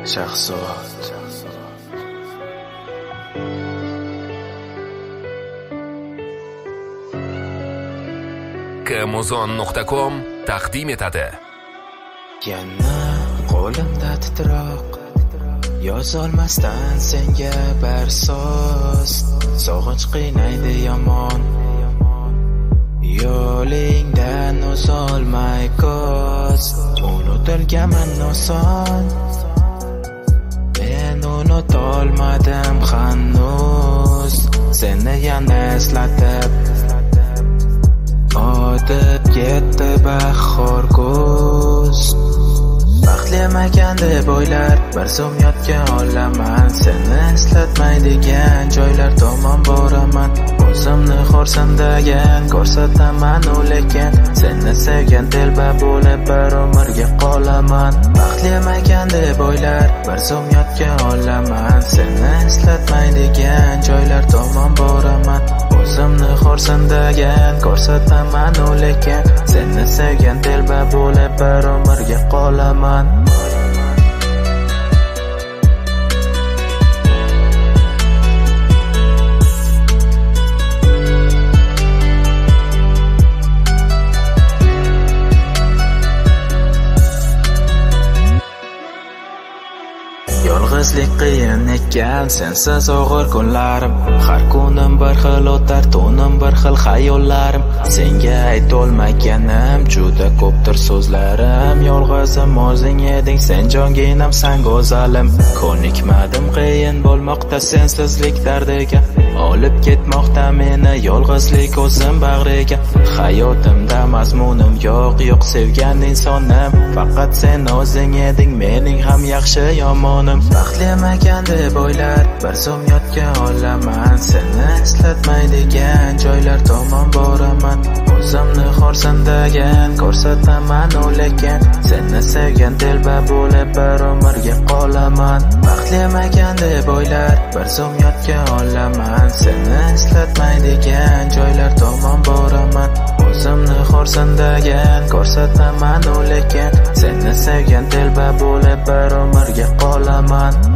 Shahzod Kmuzon.com taqdim etadi. Yana qo'limda titroq, yozolmasdan senga bir so'z. Sog'inch qiynaydi yomon, yo'lingdan o'zolmay ko'z. Unutilganman oson, men unutolmadim hanuz. Seni yana eslatib o'tib ketdi bahor kuz. Baxtli emakan deb o'ylar, bir zum yodga olaman. Seni eslatmaydigan joylar tomon boraman. O'zimni xo'rsindagan ko'rsataman u lekin seni sevgan telba bo'lib bir umrga qolaman. Baxtli emakan deb o'ylar, bir zum yodga olaman. Seni eslatmaydigan joylar tomon boraman. O'zimni xo'rsindagan ko'rsataman u lekin seni sevgan telba bo'lib bir umrga qolaman. Yolg'izlik qiyin ekan, sensiz og'ir kunlarim. Har kunim bir xil o'tar, tunim bir xil xayollarim. Senga aytolmaganim juda ko'pdir so'zlarim. Yolg'izim o'zing eding, sen jonginam, san go'zalim. Ko'nikmadim qiyin bo'lmoqda sensizlik dardiga. Olib ketmoqda meni yolg'izlik o'zim bag'riga. Hayotimda mazmunim yo'q sevgan insonim. Faqat sen o'zing eding, mening ham yaxshi yomonim. Baxtli emakan deb o'ylar, bir zum yodga olaman. Seni eslatmaydigan joylar tomon boraman. O'zimni xo'rsindagan ko'rsataman u lekin seni sevgan telba bo'lib bir umrga qolaman. Baxtli emakan deb o'ylar, bir zum yodga olaman. Seni eslatmaydigan joylar tomon boraman. O'zimni xo'rsindagan ko'rsataman u lekin seni sevgan telba bo'lib bir umrga qolaman.